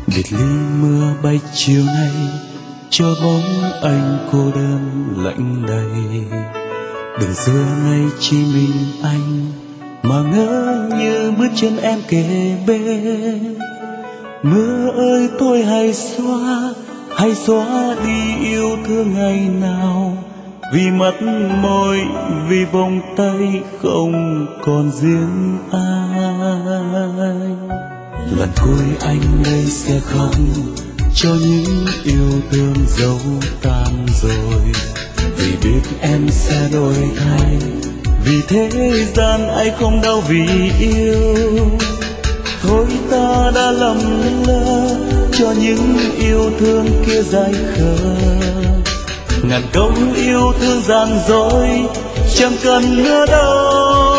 biệt ly mưa bay chiều nay, cho bóng anh cô đơn lạnh đầy. Đường xưa nay chỉ mình anh, mà ngỡ như bước chân em kề bên. Mưa ơi tôi hãy xóa đi yêu thương ngày nào, vì mắt môi vì vòng tay không còn riêng anh. Lần cuối anh đây sẽ khóc cho những yêu thương dấu tan rồi, vì biết em sẽ đổi thay, vì thế gian anh không đau vì yêu. Thôi ta đã lầm lỡ cho những yêu thương kia dại khờ, ngàn công yêu thương gian dối chẳng cần nữa đâu.